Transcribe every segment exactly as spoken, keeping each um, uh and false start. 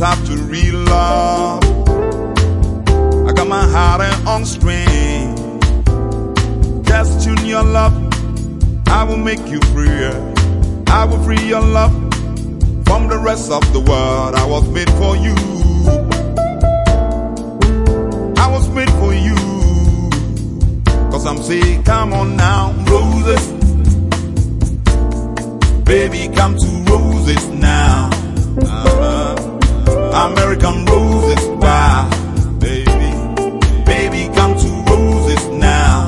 have to real love. I got my heart on string. Just tune your love, I will make you freer. I will free your love from the rest of the world. I was made for you. I was made for you. Cause I'm saying, come on now, roses. Baby, come to roses now. Uh-huh. American roses, wow, baby. Baby, come to roses now.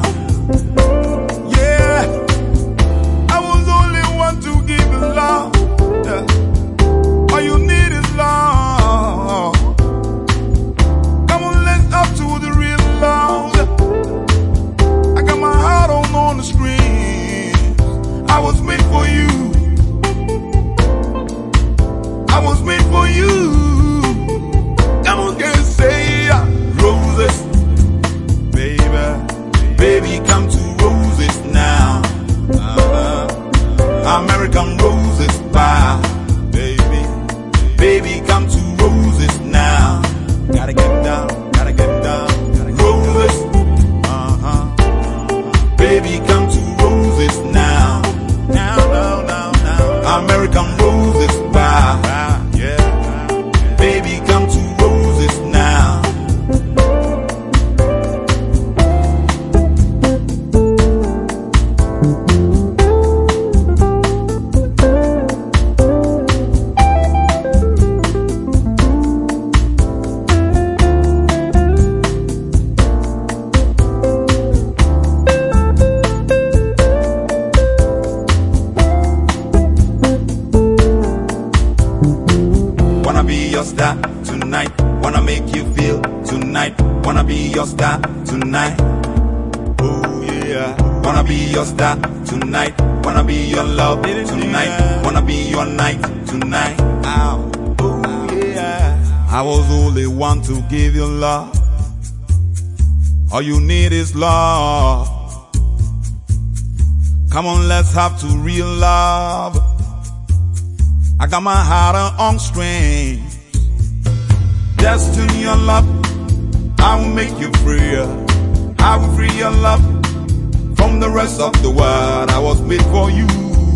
Yeah, I was only one to give you love. Yeah. All you need is love. Come on, let's up to the real love. I got my heart on, on the screen. I was made for you. I was made for you. Come on, can say uh, roses, baby. Baby, come to roses now. Uh-huh. American roses, bye, baby. Baby, come to roses now. Gotta get down, gotta get down. Roses, uh-huh. Baby, come to roses now. Now, now, now, now. American roses, bye. Baby, come to roses now. Wanna be your star tonight, wanna make you feel tonight, wanna be your star tonight. Oh yeah, wanna be your star tonight, wanna be your love tonight, wanna be your night tonight. Ow. Oh yeah, I was only one to give you love. All you need is love. Come on, let's have to real love. I got my heart on strings. Just tune your love, I will make you freer. I will free your love from the rest of the world. I was made for you.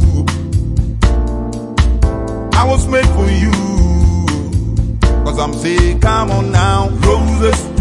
I was made for you. Cause I'm saying, come on now, roses.